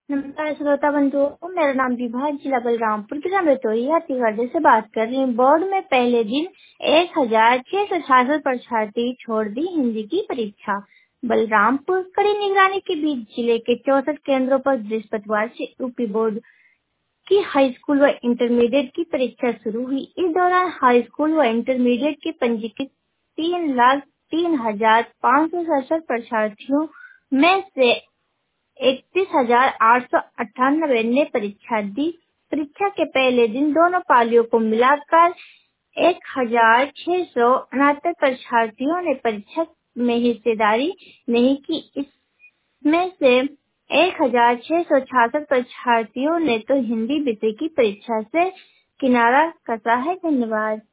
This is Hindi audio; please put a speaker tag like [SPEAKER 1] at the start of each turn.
[SPEAKER 1] नमस्कार श्रोता बंधुओं, मेरा नाम विभा, जिला बलरामपुर, ग्राम रतौरी, छत्तीसगढ़ से बात कर रही हूँ। बोर्ड में पहले दिन 1666 परीक्षार्थी छोड़ दी हिंदी की परीक्षा। बलरामपुर कड़ी निगरानी के बीच जिले के 64 केंद्रों पर बृहस्पतिवार से यूपी बोर्ड की हाई स्कूल व इंटरमीडिएट की परीक्षा शुरू हुई। इस दौरान हाई स्कूल व इंटरमीडिएट के पंजीकृत 3,03,567 परीक्षार्थियों में से 31,898 ने परीक्षा दी। परीक्षा के पहले दिन दोनों पालियों को मिलाकर 1,669 परीक्षार्थियों ने परीक्षा में हिस्सेदारी नहीं की। इसमें से 1,666 परीक्षार्थियों ने तो हिंदी विषय की परीक्षा से किनारा कसा है। धन्यवाद।